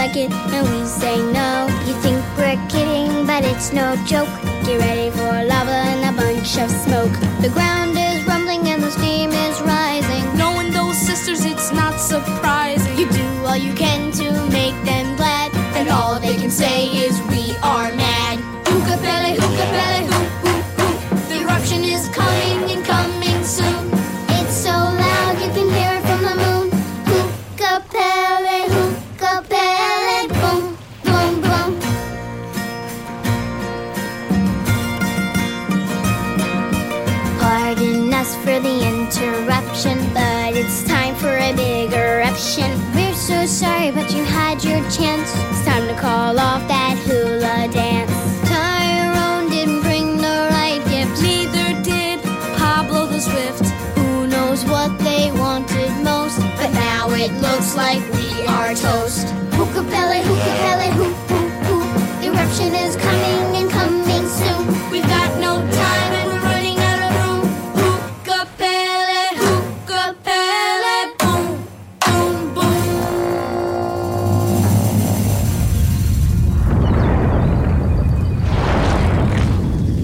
like it, and we say no. You think we're kidding, but it's no joke. Get ready for lava and a bunch of smoke. The ground is rumbling and the steam is rising. Knowing those sisters, it's not surprising. You do all you can to make them glad, and all they can say is we are mad. Hookapele, hookapele, hoop, hoop, hoop. The eruption is coming and coming soon. It's so loud you can hear it from the moon. Hookapele, hookapele, boom, boom, boom. Pardon us for the interruption, but it's time for a big eruption. We're so sorry, but you had your chance. It's time to call off that hula dance. Tyrone didn't bring the right gift. Neither did Pablo the Swift. Who knows what they wanted most, but now it looks like we are toast. Hookapele, hookapele, hoop, hoop, hoop. Eruption is coming